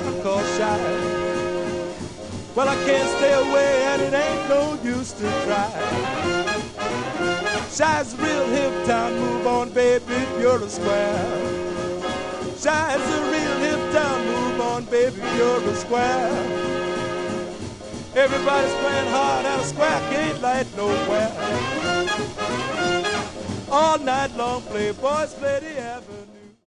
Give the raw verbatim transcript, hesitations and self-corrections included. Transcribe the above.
town called Shy. Well, I can't stay away and it ain't no use to try. Shy's a real hip town, move on baby if you're a square. Shy's a real hip town, move on baby if you're a square. Everybody's playing hard and a square can't light nowhere. All night long playboys play the avenue.